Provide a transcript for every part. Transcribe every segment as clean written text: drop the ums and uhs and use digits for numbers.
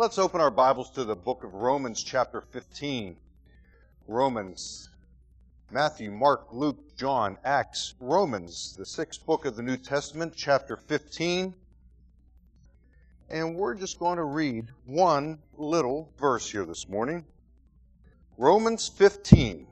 Let's open our Bibles to the book of Romans chapter 15. Romans, Matthew, Mark, Luke, John, Acts, Romans, the sixth book of the New Testament, chapter 15. And we're just going to read one little verse here this morning. Romans 15.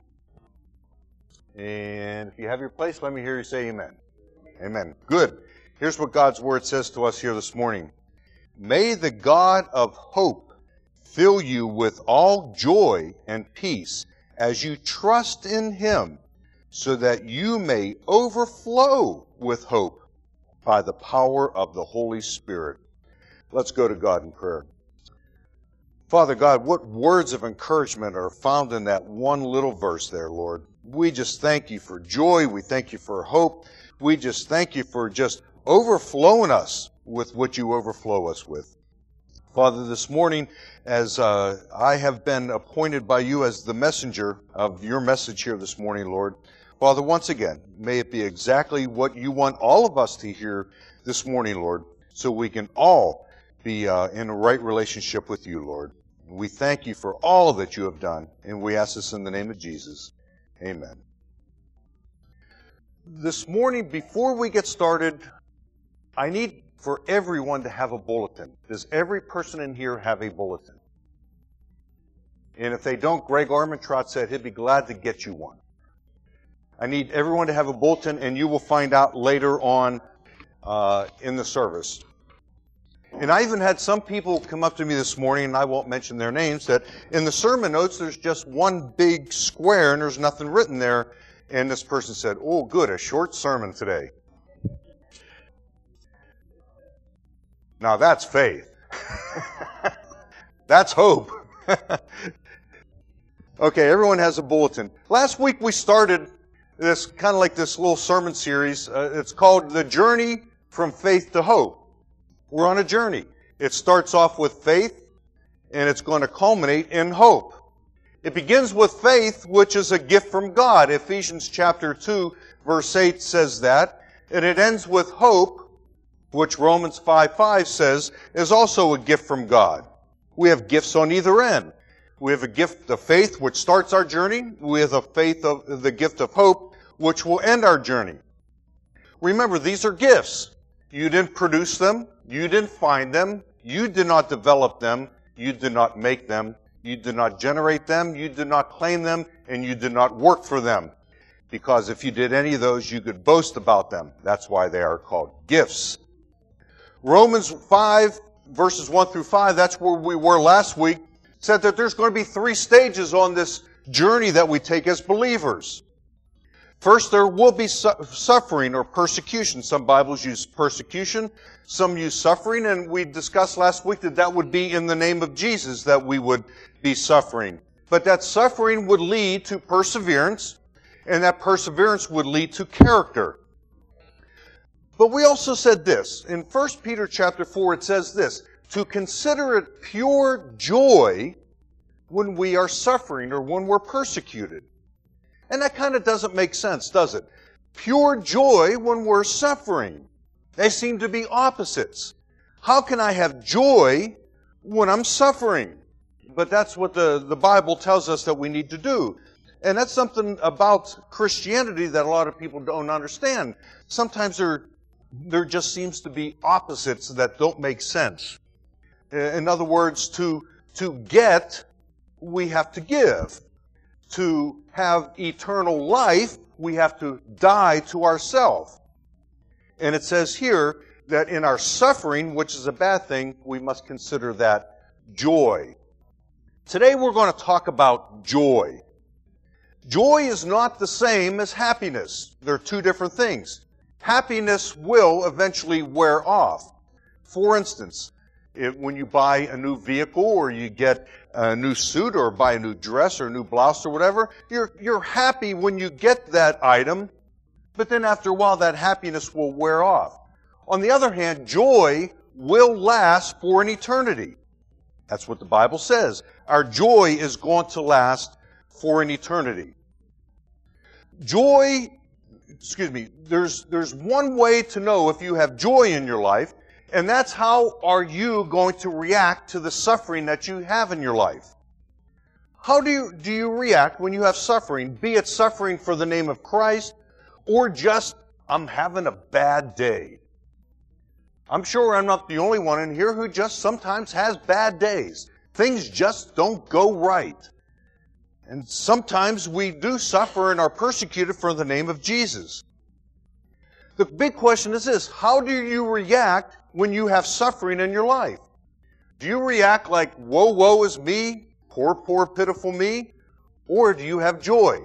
And if you have your place, let me hear you say amen. Amen. Good. Here's what God's Word says to us here this morning. May the God of hope fill you with all joy and peace as you trust in Him, so that you may overflow with hope by the power of the Holy Spirit. Let's go to God in prayer. Father God, what words of encouragement are found in that one little verse there, Lord. We just thank you for joy. We thank you for hope. We just thank you for just overflowing us with what you overflow us with. Father, this morning, as I have been appointed by you as the messenger of your message here this morning, Lord, Father, once again, may it be exactly what you want all of us to hear this morning, Lord, so we can all be in a right relationship with you, Lord. We thank you for all that you have done, and we ask this in the name of Jesus. Amen. This morning, before we get started, I need for everyone to have a bulletin. Does every person in here have a bulletin? And if they don't, Greg Armentrout said he'd be glad to get you one. I need everyone to have a bulletin, and you will find out later on in the service. And I even had some people come up to me this morning, and I won't mention their names, that in the sermon notes there's just one big square and there's nothing written there. And this person said, "Oh, good, a short sermon today." Now that's faith. That's hope. Okay, everyone has a bulletin. Last week we started this kind of like this little sermon series. It's called The Journey from Faith to Hope. We're on a journey. It starts off with faith, and it's going to culminate in hope. It begins with faith, which is a gift from God. Ephesians chapter 2, verse 8 says that. And it ends with hope, which Romans 5:5 says is also a gift from God. We have gifts on either end. We have a gift of faith, which starts our journey. We have the gift of hope, which will end our journey. Remember, these are gifts. You didn't produce them. You didn't find them. You did not develop them. You did not make them. You did not generate them. You did not claim them. And you did not work for them. Because if you did any of those, you could boast about them. That's why they are called gifts. Romans 5, verses 1 through 5, that's where we were last week, said that there's going to be 3 stages on this journey that we take as believers. First, there will be suffering or persecution. Some Bibles use persecution, some use suffering, and we discussed last week that that would be in the name of Jesus that we would be suffering. But that suffering would lead to perseverance, and that perseverance would lead to character. But we also said this. In 1 Peter chapter 4, it says this, to consider it pure joy when we are suffering or when we're persecuted. And that kind of doesn't make sense, does it? Pure joy when we're suffering. They seem to be opposites. How can I have joy when I'm suffering? But that's what the Bible tells us that we need to do. And that's something about Christianity that a lot of people don't understand. Sometimes there just seems to be opposites that don't make sense. In other words, to get, we have to give. To have eternal life, we have to die to ourselves. And it says here that in our suffering, which is a bad thing, we must consider that joy. Today we're going to talk about joy. Joy is not the same as happiness. They're two different things. Happiness will eventually wear off. For instance, when you buy a new vehicle or you get a new suit or buy a new dress or a new blouse or whatever, you're happy when you get that item, but then after a while that happiness will wear off. On the other hand, joy will last for an eternity. That's what the Bible says. Our joy is going to last for an eternity. There's one way to know if you have joy in your life, And that's how are you going to react to the suffering that you have in your life. How do you react when you have suffering, be it suffering for the name of Christ or just, I'm having a bad day? I'm sure I'm not the only one in here who just sometimes has bad days. Things just don't go right. And sometimes we do suffer and are persecuted for the name of Jesus. The big question is this: how do you react when you have suffering in your life? Do you react like, woe, woe is me, poor, poor, pitiful me? Or do you have joy?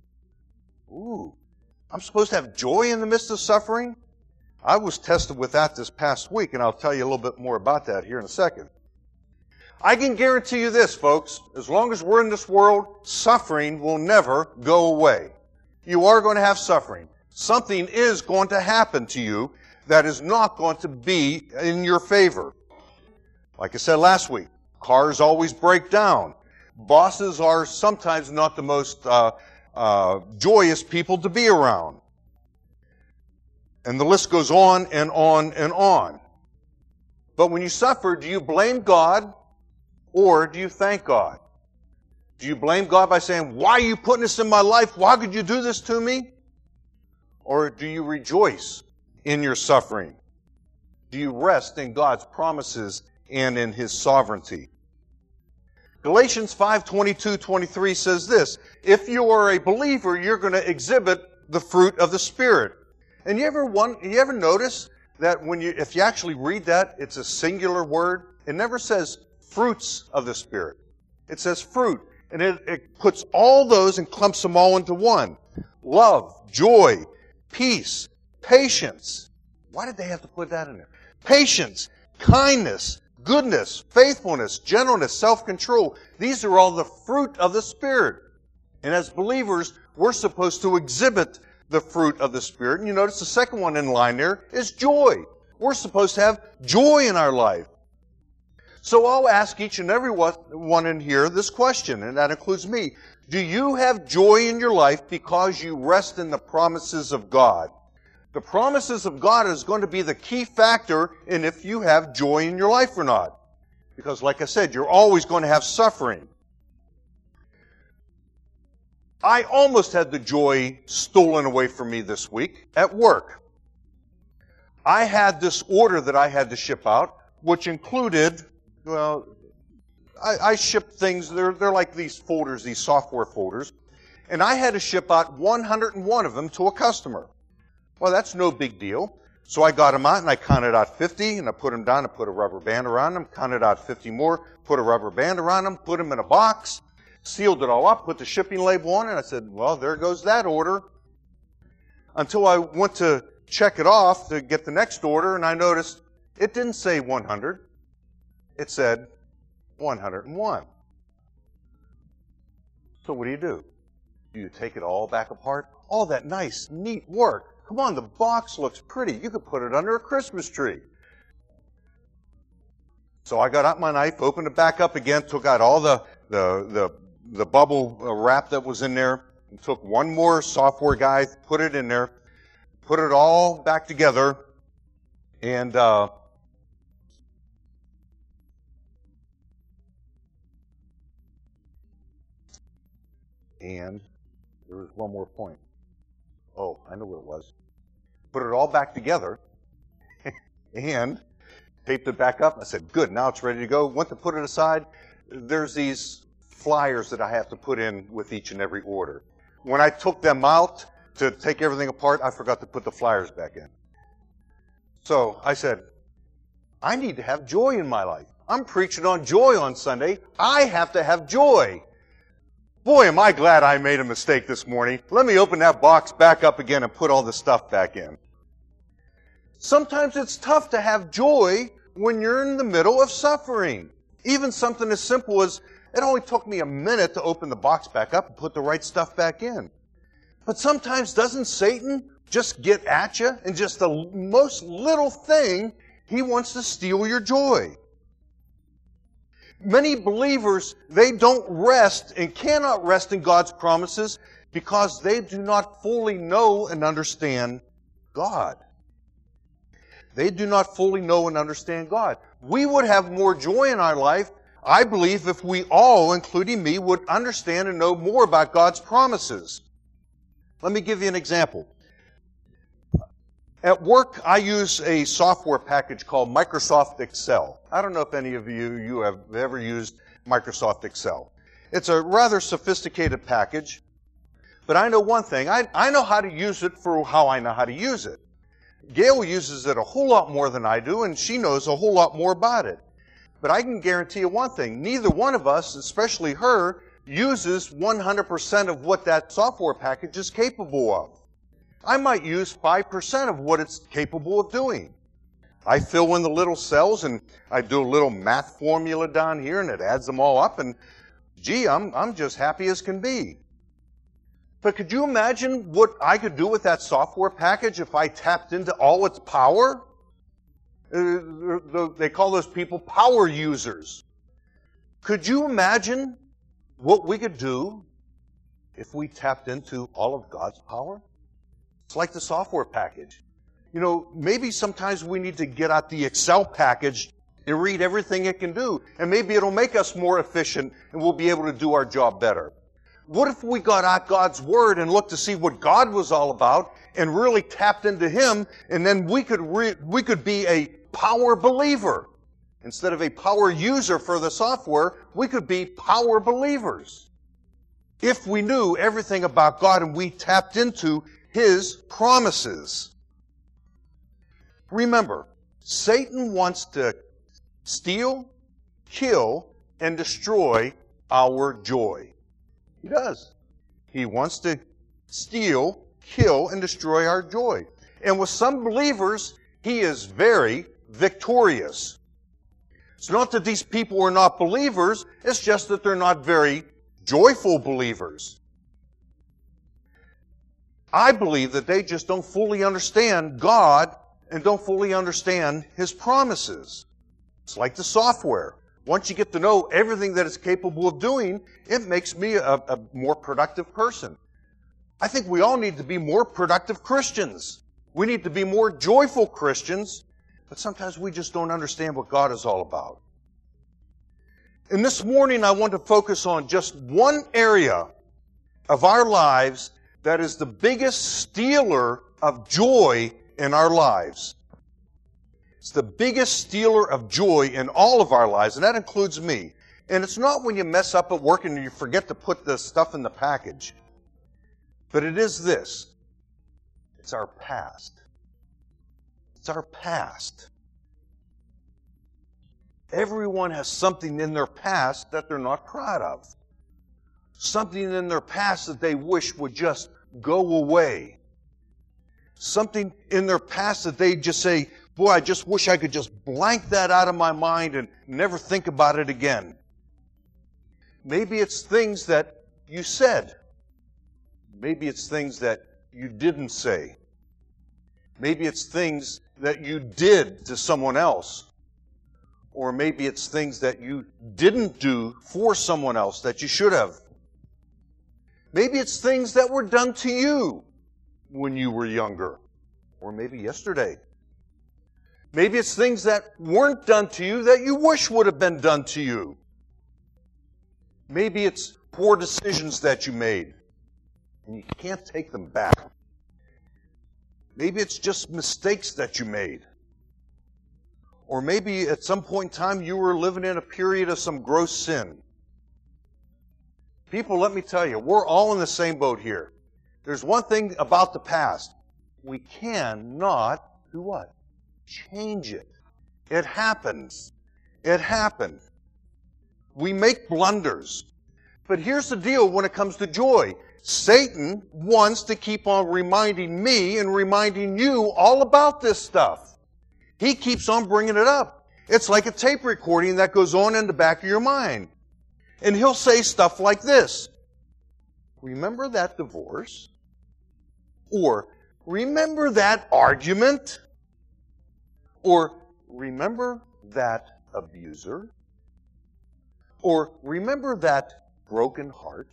Ooh, I'm supposed to have joy in the midst of suffering? I was tested with that this past week, and I'll tell you a little bit more about that here in a second. I can guarantee you this, folks: as long as we're in this world, suffering will never go away. You are going to have suffering. Something is going to happen to you that is not going to be in your favor. Like I said last week, cars always break down. Bosses are sometimes not the most joyous people to be around. And the list goes on and on and on. But when you suffer, do you blame God or do you thank God? Do you blame God by saying, why are you putting this in my life? Why could you do this to me? Or do you rejoice in your suffering? Do you rest in God's promises and in His sovereignty? Galatians 5:22-23 says this: if you are a believer, you're going to exhibit the fruit of the Spirit. And you ever notice that if you actually read that, it's a singular word? It never says fruits of the Spirit. It says fruit. And it puts all those and clumps them all into one. Love, joy, peace, patience. Why did they have to put that in there? Patience, kindness, goodness, faithfulness, gentleness, self-control. These are all the fruit of the Spirit. And as believers, we're supposed to exhibit the fruit of the Spirit. And you notice the second one in line there is joy. We're supposed to have joy in our life. So I'll ask each and every one in here this question, and that includes me. Do you have joy in your life because you rest in the promises of God? The promises of God is going to be the key factor in if you have joy in your life or not. Because like I said, you're always going to have suffering. I almost had the joy stolen away from me this week at work. I had this order that I had to ship out, which included, well, I shipped things, they're like these folders, these software folders, and I had to ship out 101 of them to a customer. Well, that's no big deal. So I got them out and I counted out 50 and I put them down, I put a rubber band around them, counted out 50 more, put a rubber band around them, put them in a box, sealed it all up, put the shipping label on it, and I said, well, there goes that order. Until I went to check it off to get the next order, and I noticed it didn't say 100. It said 101. So what do? Do you take it all back apart? All that nice, neat work. Come on, the box looks pretty. You could put it under a Christmas tree. So I got out my knife, opened it back up again, took out all the bubble wrap that was in there, and took one more software guy, put it in there, put it all back together, and there was one more point. Oh, I know what it was. Put it all back together and taped it back up. I said, good, now it's ready to go. Went to put it aside. There's these flyers that I have to put in with each and every order. When I took them out to take everything apart, I forgot to put the flyers back in. So I said, I need to have joy in my life. I'm preaching on joy on Sunday. I have to have joy. Boy, am I glad I made a mistake this morning. Let me open that box back up again and put all the stuff back in. Sometimes it's tough to have joy when you're in the middle of suffering. Even something as simple as, it only took me a minute to open the box back up and put the right stuff back in. But sometimes doesn't Satan just get at you and just the most little thing, he wants to steal your joy. Many believers, they don't rest and cannot rest in God's promises because they do not fully know and understand God. They do not fully know and understand God. We would have more joy in our life, I believe, if we all, including me, would understand and know more about God's promises. Let me give you an example. At work, I use a software package called Microsoft Excel. I don't know if any of you have ever used Microsoft Excel. It's a rather sophisticated package, but I know one thing. I know how to use it for how I know how to use it. Gail uses it a whole lot more than I do, and she knows a whole lot more about it. But I can guarantee you one thing. Neither one of us, especially her, uses 100% of what that software package is capable of. I might use 5% of what it's capable of doing. I fill in the little cells, and I do a little math formula down here, and it adds them all up, and gee, I'm just happy as can be. But could you imagine what I could do with that software package if I tapped into all its power? They call those people power users. Could you imagine what we could do if we tapped into all of God's power? It's like the software package. You know, maybe sometimes we need to get out the Excel package and read everything it can do, and maybe it'll make us more efficient and we'll be able to do our job better. What if we got out God's Word and looked to see what God was all about and really tapped into Him, and then we could be a power believer. Instead of a power user for the software, we could be power believers. If we knew everything about God and we tapped into His promises. Remember, Satan wants to steal, kill, and destroy our joy. He does. He wants to steal, kill, and destroy our joy. And with some believers, he is very victorious. It's not that these people are not believers, it's just that they're not very joyful believers. I believe that they just don't fully understand God and don't fully understand His promises. It's like the software. Once you get to know everything that it's capable of doing, it makes me a more productive person. I think we all need to be more productive Christians. We need to be more joyful Christians, but sometimes we just don't understand what God is all about. And this morning I want to focus on just one area of our lives that is the biggest stealer of joy in our lives. It's the biggest stealer of joy in all of our lives, and that includes me. And it's not when you mess up at work and you forget to put the stuff in the package. But it is this. It's our past. It's our past. Everyone has something in their past that they're not proud of. Something in their past that they wish would just go away. Something in their past that they just say, boy, I just wish I could just blank that out of my mind and never think about it again. Maybe it's things that you said. Maybe it's things that you didn't say. Maybe it's things that you did to someone else. Or maybe it's things that you didn't do for someone else that you should have. Maybe it's things that were done to you when you were younger. Or maybe yesterday. Maybe it's things that weren't done to you that you wish would have been done to you. Maybe it's poor decisions that you made, and you can't take them back. Maybe it's just mistakes that you made. Or maybe at some point in time you were living in a period of some gross sin. People, let me tell you, we're all in the same boat here. There's one thing about the past. We cannot do what? Change it. It happens. It happened. We make blunders. But here's the deal when it comes to joy. Satan wants to keep on reminding me and reminding you all about this stuff. He keeps on bringing it up. It's like a tape recording that goes on in the back of your mind. And he'll say stuff like this. Remember that divorce? Or, remember that argument? Or, remember that abuser? Or, remember that broken heart?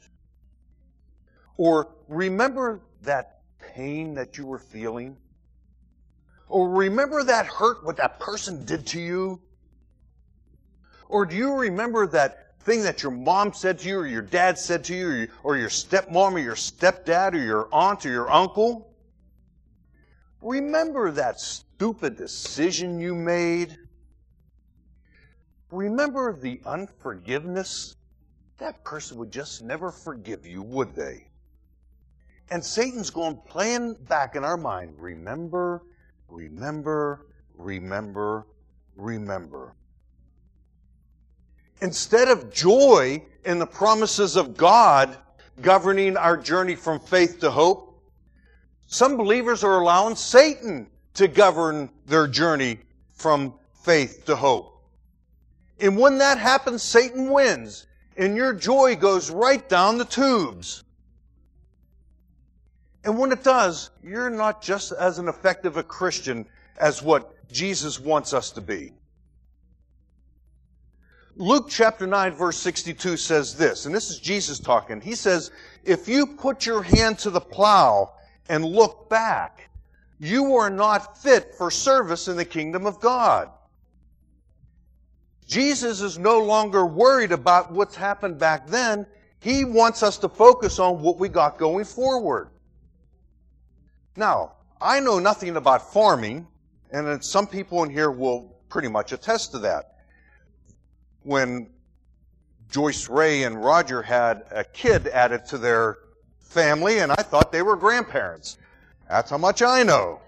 Or, remember that pain that you were feeling? Or remember that hurt, what that person did to you? Or do you remember that thing that your mom said to you, or your dad said to you, or your stepmom, or your stepdad, or your aunt, or your uncle? Remember that stupid decision you made? Remember the unforgiveness? That person would just never forgive you, would they? And Satan's going playing back in our mind. Remember, remember, remember, remember. Instead of joy in the promises of God governing our journey from faith to hope, some believers are allowing Satan to govern their journey from faith to hope. And when that happens, Satan wins, and your joy goes right down the tubes. And when it does, you're not just as an effective a Christian as what Jesus wants us to be. Luke chapter 9 verse 62 says this, and this is Jesus talking. He says, if you put your hand to the plow and look back, you are not fit for service in the kingdom of God. Jesus is no longer worried about what's happened back then. He wants us to focus on what we got going forward. Now, I know nothing about farming, and some people in here will pretty much attest to that. When Joyce Ray and Roger had a kid added to their family, and I thought they were grandparents. That's how much I know.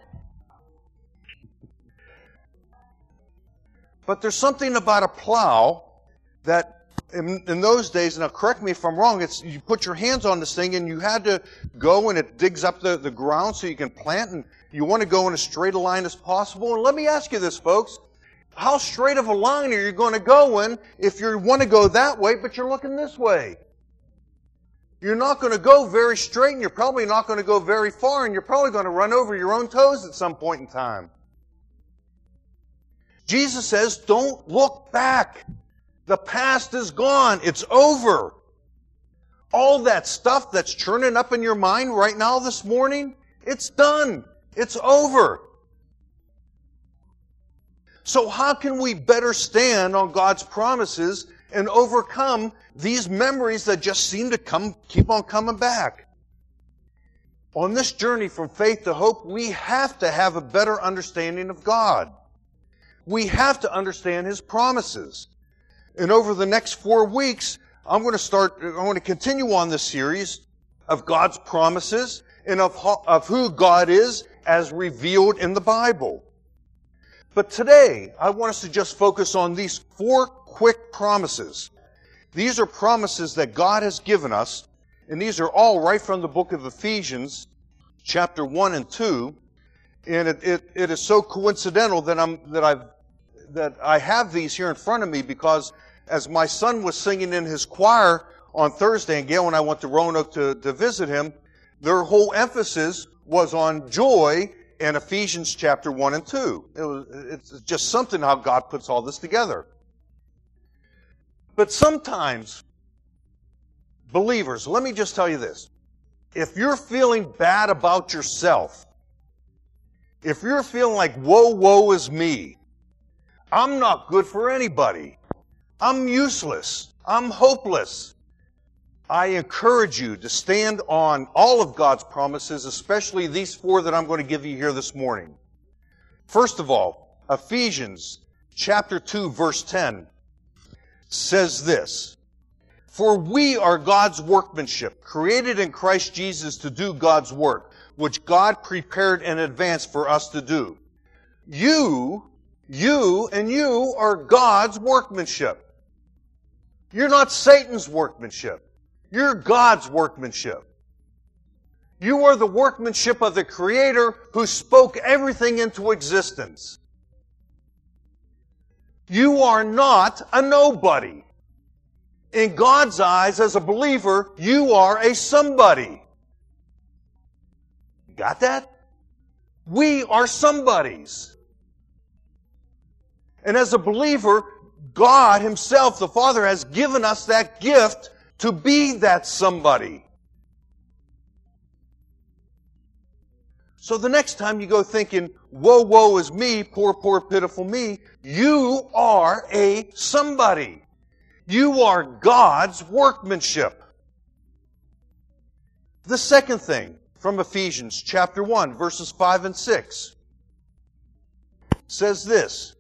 But there's something about a plow that in those days, now correct me if I'm wrong, it's you put your hands on this thing and you had to go and it digs up the ground so you can plant, and you want to go in as straight a line as possible. And let me ask you this, folks. How straight of a line are you going to go in if you want to go that way, but you're looking this way? You're not going to go very straight, and you're probably not going to go very far, and you're probably going to run over your own toes at some point in time. Jesus says, don't look back. The past is gone. It's over. All that stuff that's churning up in your mind right now this morning, it's done. It's over. So how can we better stand on God's promises and overcome these memories that just seem to keep on coming back? On this journey from faith to hope, we have to have a better understanding of God. We have to understand His promises. And over the next 4 weeks, I'm going to continue on this series of God's promises and of who God is as revealed in the Bible. But today, I want us to just focus on these 4 quick promises. These are promises that God has given us, and these are all right from the book of Ephesians, chapter 1 and 2. And it is so coincidental that I have these here in front of me, because as my son was singing in his choir on Thursday, and Gail and I went to Roanoke to visit him, their whole emphasis was on joy in Ephesians chapter 1 and 2. It's just something how God puts all this together. But sometimes, believers, let me just tell you this. If you're feeling bad about yourself, if you're feeling like, woe is me, I'm not good for anybody, I'm useless, I'm hopeless, I encourage you to stand on all of God's promises, especially these 4 that I'm going to give you here this morning. First of all, Ephesians chapter 2, verse 10 says this, for we are God's workmanship, created in Christ Jesus to do God's work, which God prepared in advance for us to do. You are God's workmanship. You're not Satan's workmanship. You're God's workmanship. You are the workmanship of the Creator who spoke everything into existence. You are not a nobody. In God's eyes, as a believer, you are a somebody. Got that? We are somebodies. And as a believer, God Himself, the Father, has given us that gift to be that somebody. So the next time you go thinking, woe, woe is me, poor, poor, pitiful me, you are a somebody. You are God's workmanship. The second thing from Ephesians chapter 1, verses 5 and 6 says this.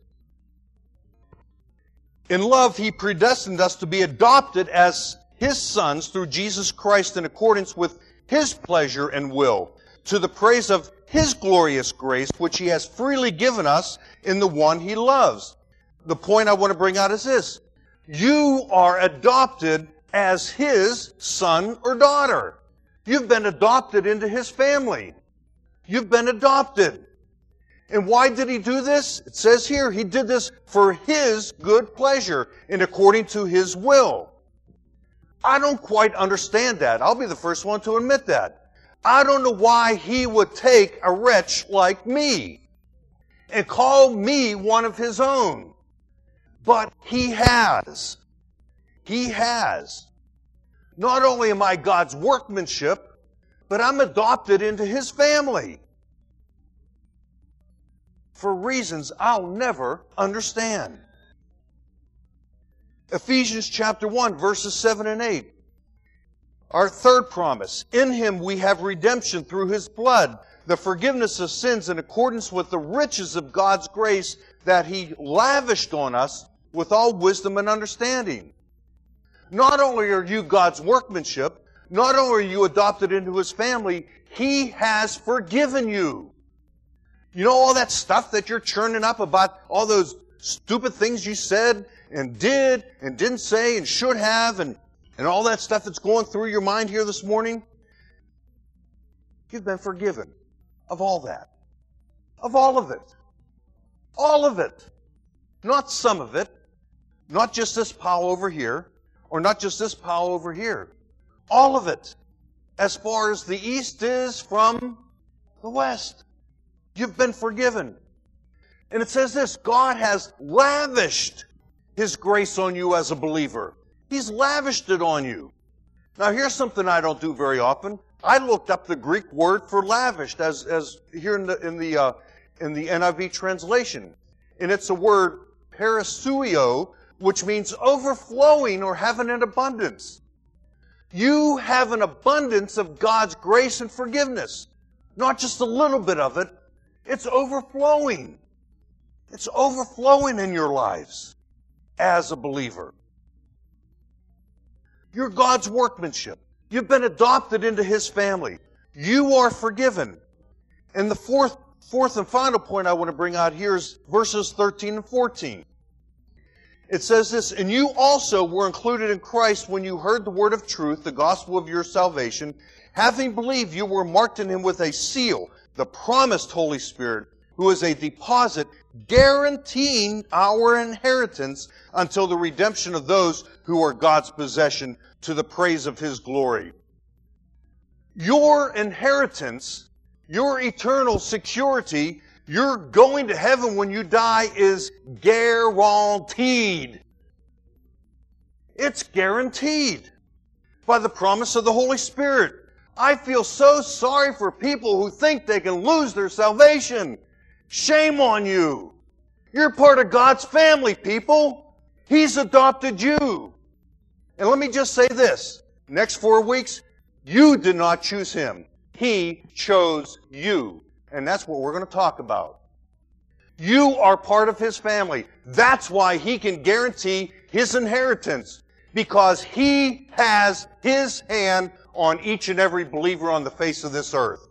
In love, He predestined us to be adopted as His sons through Jesus Christ in accordance with His pleasure and will, to the praise of His glorious grace, which He has freely given us in the one He loves. The point I want to bring out is this. You are adopted as His son or daughter. You've been adopted into His family. You've been adopted. And why did He do this? It says here, He did this for His good pleasure and according to His will. I don't quite understand that. I'll be the first one to admit that. I don't know why He would take a wretch like me and call me one of His own. But He has. He has. Not only am I God's workmanship, but I'm adopted into His family. For reasons I'll never understand. Ephesians chapter 1, verses 7 and 8. Our third promise. In Him we have redemption through His blood, the forgiveness of sins in accordance with the riches of God's grace that He lavished on us with all wisdom and understanding. Not only are you God's workmanship, not only are you adopted into His family, He has forgiven you. You know all that stuff that you're churning up about all those stupid things you said and did and didn't say and should have and all that stuff that's going through your mind here this morning? You've been forgiven of all that. Of all of it. All of it. Not some of it. Not just this pile over here. Or not just this pile over here. All of it. As far as the east is from the west. You've been forgiven. And it says this, God has lavished His grace on you as a believer. He's lavished it on you. Now here's something I don't do very often. I looked up the Greek word for lavished as here in the NIV translation. And it's a word parasuio, which means overflowing or having an abundance. You have an abundance of God's grace and forgiveness. Not just a little bit of it. It's overflowing. It's overflowing in your lives as a believer. You're God's workmanship. You've been adopted into His family. You are forgiven. And the fourth and final point I want to bring out here is verses 13 and 14. It says this, and you also were included in Christ when you heard the word of truth, the gospel of your salvation. Having believed, you were marked in Him with a seal, the promised Holy Spirit, who is a deposit guaranteeing our inheritance until the redemption of those who are God's possession to the praise of His glory. Your inheritance, your eternal security, you're going to heaven when you die is guaranteed. It's guaranteed by the promise of the Holy Spirit. I feel so sorry for people who think they can lose their salvation. Shame on you. You're part of God's family, people. He's adopted you. And let me just say this. Next 4 weeks, you did not choose Him. He chose you. And that's what we're going to talk about. You are part of His family. That's why He can guarantee His inheritance. Because He has His hand on each and every believer on the face of this earth.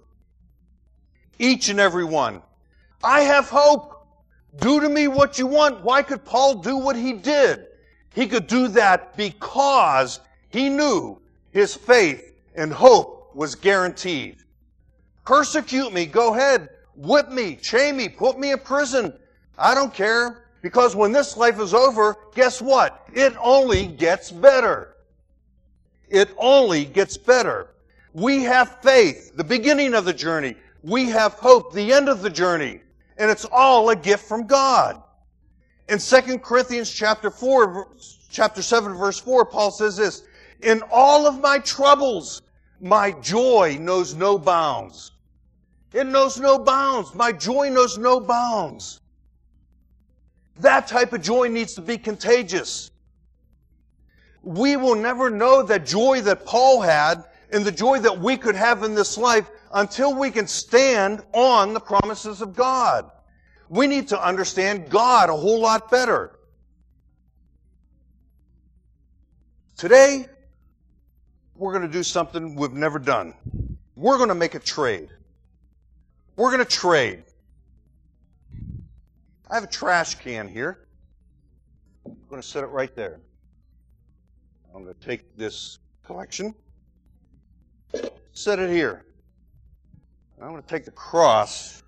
Each and every one. I have hope. Do to me what you want. Why could Paul do what he did? He could do that because he knew his faith and hope was guaranteed. Persecute me, go ahead. Whip me, chain me, put me in prison. I don't care. Because when this life is over, guess what? It only gets better. It only gets better. We have faith, the beginning of the journey. We have hope, the end of the journey. And it's all a gift from God. In 2 Corinthians chapter 7, verse 4, Paul says this, in all of my troubles, my joy knows no bounds. It knows no bounds. My joy knows no bounds. That type of joy needs to be contagious. We will never know that joy that Paul had and the joy that we could have in this life until we can stand on the promises of God. We need to understand God a whole lot better. Today, we're going to do something we've never done. We're going to make a trade. We're going to trade. I have a trash can here. I'm going to set it right there. I'm going to take this collection, set it here. I'm going to take the cross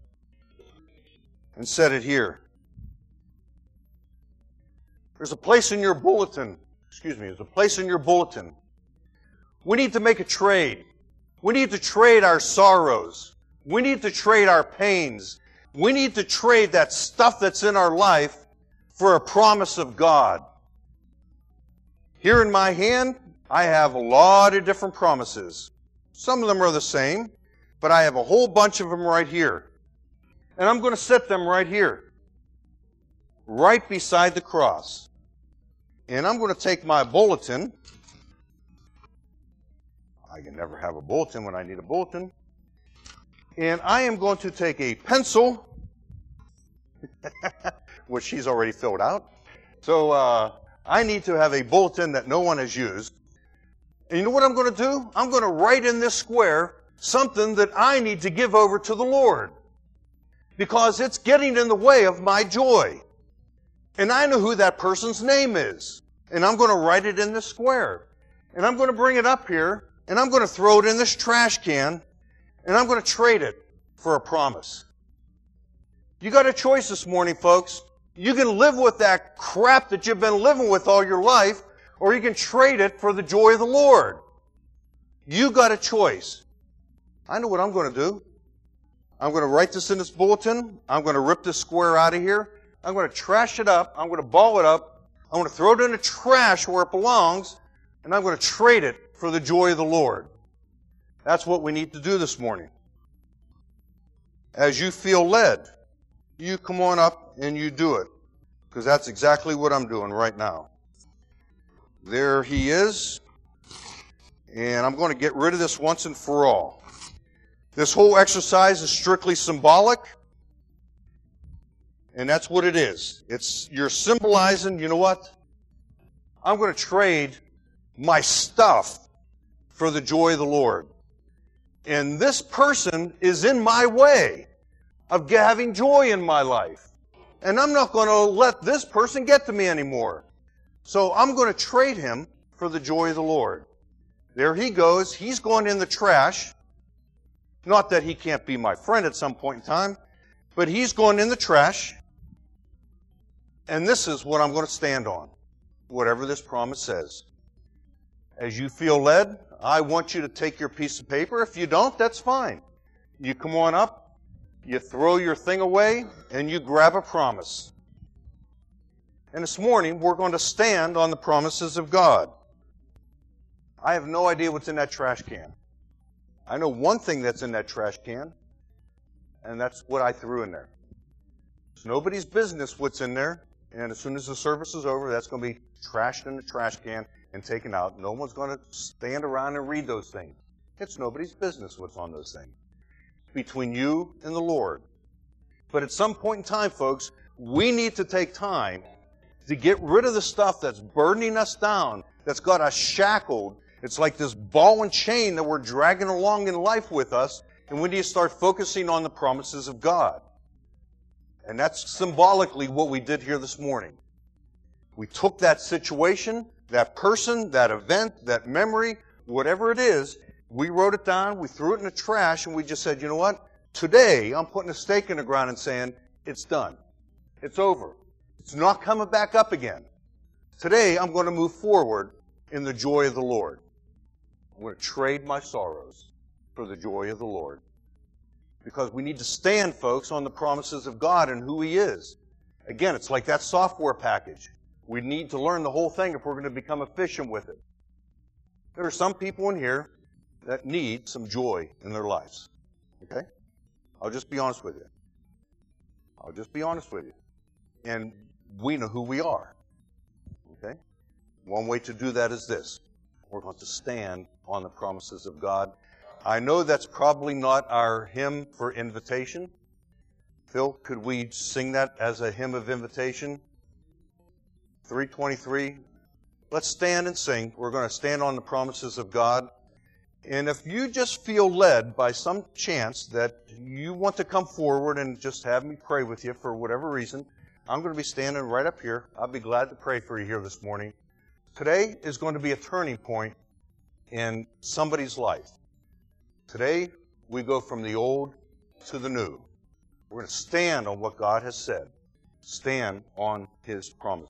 and set it here. There's a place in your bulletin. There's a place in your bulletin. We need to make a trade. We need to trade our sorrows. We need to trade our pains. We need to trade that stuff that's in our life for a promise of God. Here in my hand, I have a lot of different promises. Some of them are the same, but I have a whole bunch of them right here. And I'm going to set them right here, right beside the cross. And I'm going to take my bulletin. I can never have a bulletin when I need a bulletin. And I am going to take a pencil, which she's already filled out. So I need to have a bulletin that no one has used. And you know what I'm going to do? I'm going to write in this square something that I need to give over to the Lord. Because it's getting in the way of my joy. And I know who that person's name is. And I'm going to write it in this square. And I'm going to bring it up here. And I'm going to throw it in this trash can. And I'm going to trade it for a promise. You got a choice this morning, folks. You can live with that crap that you've been living with all your life, or you can trade it for the joy of the Lord. You got a choice. I know what I'm going to do. I'm going to write this in this bulletin. I'm going to rip this square out of here. I'm going to trash it up. I'm going to ball it up. I'm going to throw it in the trash where it belongs, and I'm going to trade it for the joy of the Lord. That's what we need to do this morning. As you feel led, you come on up and you do it. Because that's exactly what I'm doing right now. There he is. And I'm going to get rid of this once and for all. This whole exercise is strictly symbolic. And that's what it is. You're symbolizing, you know what? I'm going to trade my stuff for the joy of the Lord. And this person is in my way of having joy in my life. And I'm not going to let this person get to me anymore. So I'm going to trade him for the joy of the Lord. There he goes. He's going in the trash. Not that he can't be my friend at some point in time, but he's going in the trash. And this is what I'm going to stand on, whatever this promise says. As you feel led, I want you to take your piece of paper. If you don't, that's fine. You come on up, you throw your thing away, and you grab a promise. And this morning, we're going to stand on the promises of God. I have no idea what's in that trash can. I know one thing that's in that trash can, and that's what I threw in there. It's nobody's business what's in there, and as soon as the service is over, that's going to be trashed in the trash can and taken out. No one's going to stand around and read those things. It's nobody's business what's on those things. Between you and the Lord. But at some point in time, folks, we need to take time to get rid of the stuff that's burdening us down, that's got us shackled. It's like this ball and chain that we're dragging along in life with us, and we need to start focusing on the promises of God. And that's symbolically what we did here this morning. We took that situation, that person, that event, that memory, whatever it is, we wrote it down, we threw it in the trash, and we just said, you know what? Today, I'm putting a stake in the ground and saying, it's done. It's over. It's not coming back up again. Today, I'm going to move forward in the joy of the Lord. I'm going to trade my sorrows for the joy of the Lord. Because we need to stand, folks, on the promises of God and who He is. Again, it's like that software package. We need to learn the whole thing if we're going to become efficient with it. There are some people in here that need some joy in their lives. Okay? I'll just be honest with you. I'll just be honest with you. And we know who we are. Okay? One way to do that is this. We're going to stand on the promises of God. I know that's probably not our hymn for invitation. Phil, could we sing that as a hymn of invitation? 323. Let's stand and sing. We're going to stand on the promises of God. And if you just feel led by some chance that you want to come forward and just have me pray with you for whatever reason, I'm going to be standing right up here. I'll be glad to pray for you here this morning. Today is going to be a turning point in somebody's life. Today, we go from the old to the new. We're going to stand on what God has said. Stand on His promise.